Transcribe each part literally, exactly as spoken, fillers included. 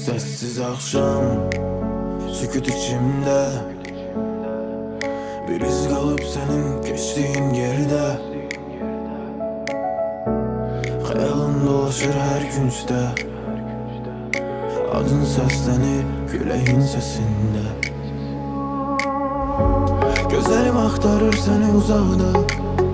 Sessiz akşam, sükut içimde, bir iz kalıp senin geçtiğin geride. Hayalın dolaşır her günçte, adın seslenir küleğin sesinde. Gözlerim aktarır seni uzakda,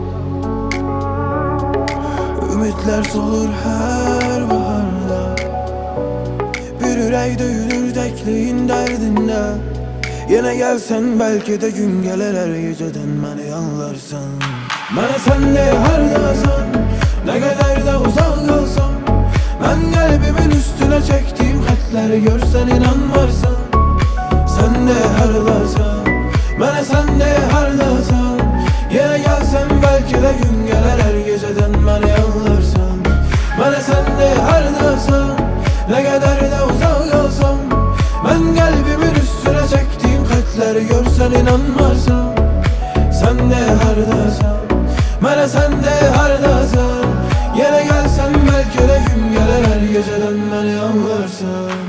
ümitler solur her baharda. Bir ürək döyülür təkliyin dərdində. Yenə gəlsən bəlkə də gün gələr, hər gecədən məni anlarsan. Mənə sən de hardasan, nə qədər də uzaq qalsam, mən qəlbimin üstünə çəkdiyim xətləri görsən inanmarsan. Sən de hardasan, mənə sən de hardasan, yenə gəlsən bəlkə də gün gələr, hər gecədən məni anlarsan. Mənə sən de hardasan, nə qədər də uzaq qalsam, mən qəlbimin üstünə çəkdiyim xətləri görsən inanmarsan. Sən de hardasan, mənə sən de hardasan, yenə gəlsən bəlkə də gün gələr, hər gecədən məni anlarsan.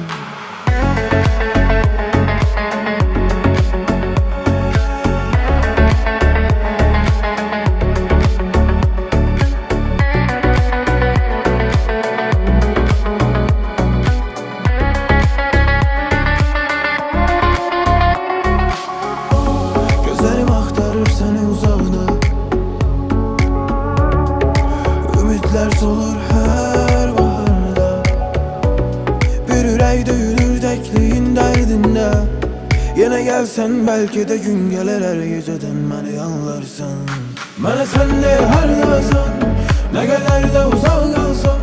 Ümitler solur her baharda. Bir ürək döyülür təkliyin dərdində. Yenə gəlsən bəlkə də gün gələr, hər gecədən məni anlarsan. Mənə sən de hardasan, nə qədər də uzaq qalsam,